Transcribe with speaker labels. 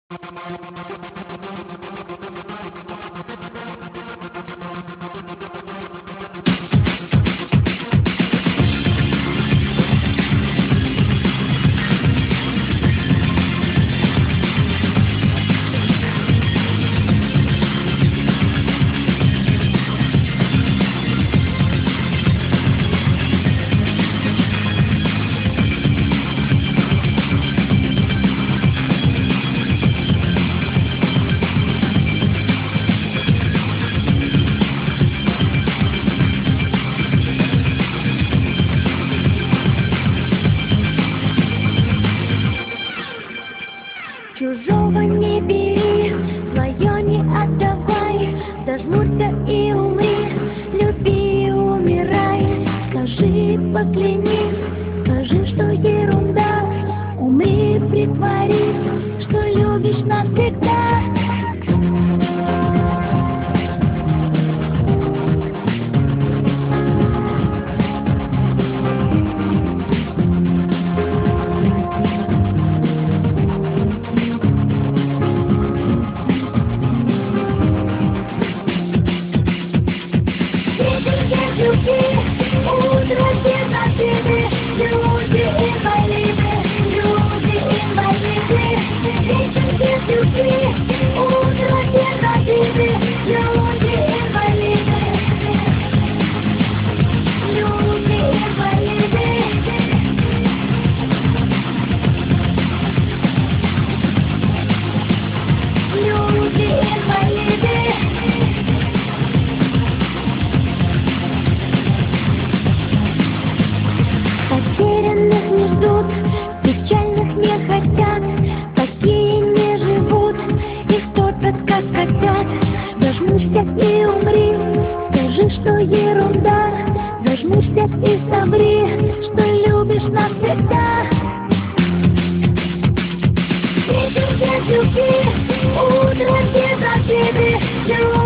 Speaker 1: Чужого не бери, свое не отдавай, зажмурься и умри, люби и умирай. Скажи, поклянись, скажи, что ерунда, умри, притворись, что любишь навсегда. Утро всех накрыты, люди инвалиды, вечер без любви. Утро всех накрыты, люди инвалиды, люди инвалиды. Люди инвалиды. Потерянных не ждут, печальных не хотят, такие не живут, их топят как котят. Зажмурься и умри, скажи, что ерунда, зажмурься и соври, что любишь навсегда. Вечер без любви, утро все закрыты.